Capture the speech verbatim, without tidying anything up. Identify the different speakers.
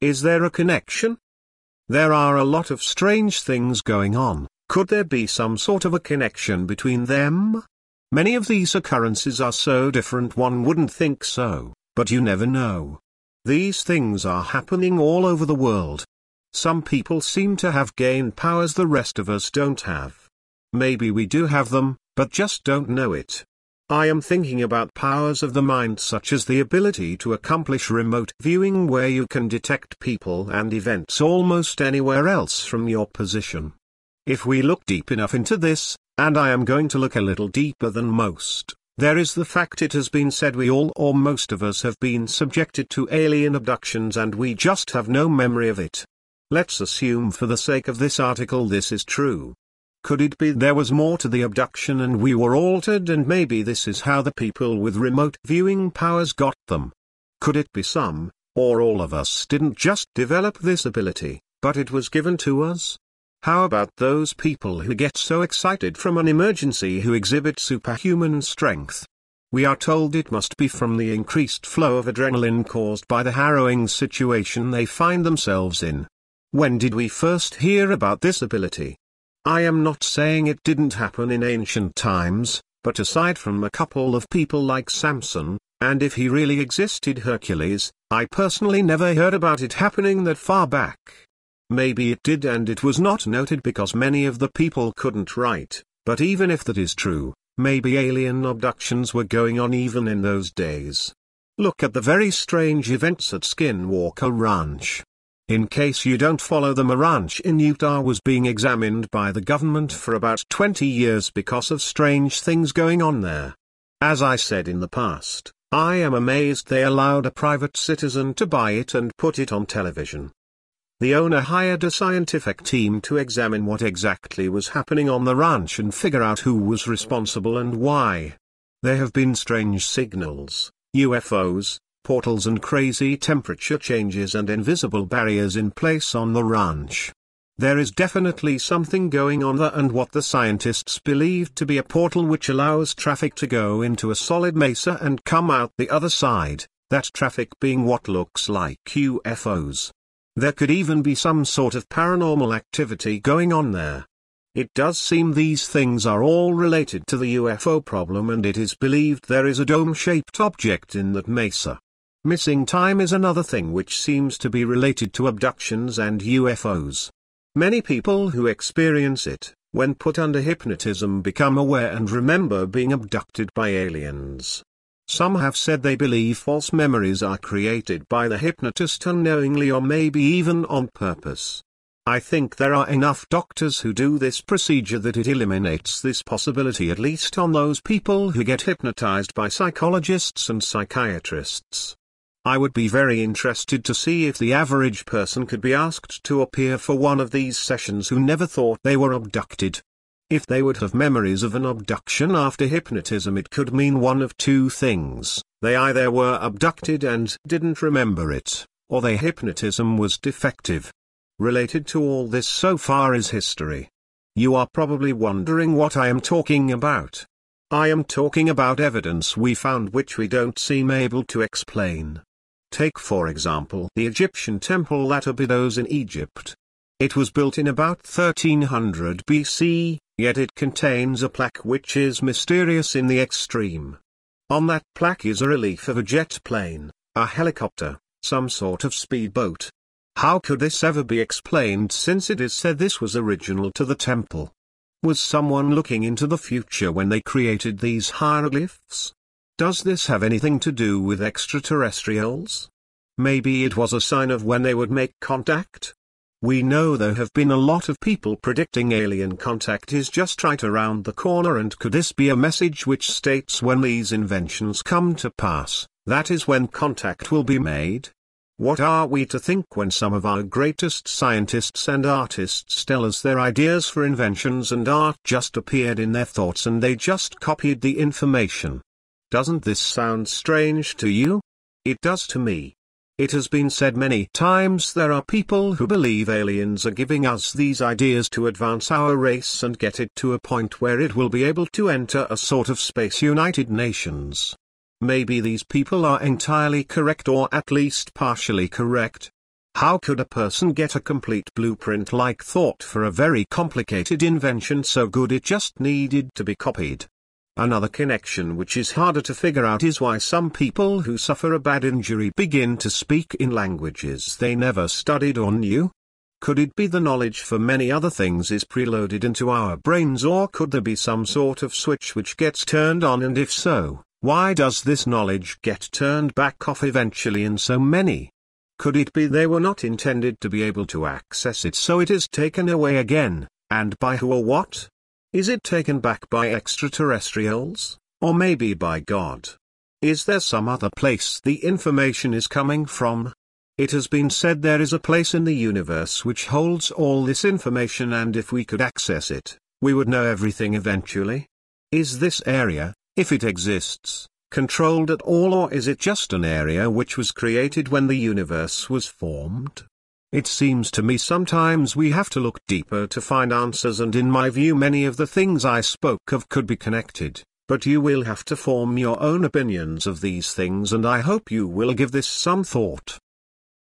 Speaker 1: Is there a connection? There are a lot of strange things going on. Could there be some sort of a connection between them? Many of these occurrences are so different one wouldn't think so, but you never know. These things are happening all over the world. Some people seem to have gained powers the rest of us don't have. Maybe we do have them, but just don't know it. I am thinking about powers of the mind such as the ability to accomplish remote viewing where you can detect people and events almost anywhere else from your position. If we look deep enough into this, and I am going to look a little deeper than most, there is the fact it has been said we all or most of us have been subjected to alien abductions and we just have no memory of it. Let's assume for the sake of this article this is true. Could it be there was more to the abduction and we were altered and maybe this is how the people with remote viewing powers got them? Could it be some, or all of us didn't just develop this ability, but it was given to us? How about those people who get so excited from an emergency who exhibit superhuman strength? We are told it must be from the increased flow of adrenaline caused by the harrowing situation they find themselves in. When did we first hear about this ability? I am not saying it didn't happen in ancient times, but aside from a couple of people like Samson, and if he really existed Hercules, I personally never heard about it happening that far back. Maybe it did and it was not noted because many of the people couldn't write, but even if that is true, maybe alien abductions were going on even in those days. Look at the very strange events at Skinwalker Ranch. In case you don't follow them, a ranch in Utah was being examined by the government for about twenty years because of strange things going on there. As I said in the past, I am amazed they allowed a private citizen to buy it and put it on television. The owner hired a scientific team to examine what exactly was happening on the ranch and figure out who was responsible and why. There have been strange signals, U F Os, portals and crazy temperature changes and invisible barriers in place on the ranch. There is definitely something going on there, and what the scientists believe to be a portal which allows traffic to go into a solid mesa and come out the other side, that traffic being what looks like U F Os. There could even be some sort of paranormal activity going on there. It does seem these things are all related to the U F O problem, and it is believed there is a dome-shaped object in that mesa. Missing time is another thing which seems to be related to abductions and U F Os. Many people who experience it, when put under hypnotism, become aware and remember being abducted by aliens. Some have said they believe false memories are created by the hypnotist unknowingly or maybe even on purpose. I think there are enough doctors who do this procedure that it eliminates this possibility, at least on those people who get hypnotized by psychologists and psychiatrists. I would be very interested to see if the average person could be asked to appear for one of these sessions who never thought they were abducted. If they would have memories of an abduction after hypnotism, it could mean one of two things: they either were abducted and didn't remember it, or their hypnotism was defective. Related to all this so far is history. You are probably wondering what I am talking about. I am talking about evidence we found which we don't seem able to explain. Take for example the Egyptian temple at Abydos in Egypt. It was built in about thirteen hundred B C, yet it contains a plaque which is mysterious in the extreme. On that plaque is a relief of a jet plane, a helicopter, some sort of speedboat. How could this ever be explained, since it is said this was original to the temple? Was someone looking into the future when they created these hieroglyphs? Does this have anything to do with extraterrestrials? Maybe it was a sign of when they would make contact? We know there have been a lot of people predicting alien contact is just right around the corner, and could this be a message which states when these inventions come to pass, that is when contact will be made? What are we to think when some of our greatest scientists and artists tell us their ideas for inventions and art just appeared in their thoughts and they just copied the information? Doesn't this sound strange to you? It does to me. It has been said many times there are people who believe aliens are giving us these ideas to advance our race and get it to a point where it will be able to enter a sort of space United Nations. Maybe these people are entirely correct, or at least partially correct. How could a person get a complete blueprint-like thought for a very complicated invention so good it just needed to be copied? Another connection which is harder to figure out is why some people who suffer a bad injury begin to speak in languages they never studied or knew. Could it be the knowledge for many other things is preloaded into our brains, or could there be some sort of switch which gets turned on, and if so, why does this knowledge get turned back off eventually in so many? Could it be they were not intended to be able to access it, so it is taken away again, and by who or what? Is it taken back by extraterrestrials, or maybe by God? Is there some other place the information is coming from? It has been said there is a place in the universe which holds all this information, and if we could access it, we would know everything eventually. Is this area, if it exists, controlled at all, or is it just an area which was created when the universe was formed? It seems to me sometimes we have to look deeper to find answers, and in my view many of the things I spoke of could be connected, but you will have to form your own opinions of these things, and I hope you will give this some thought.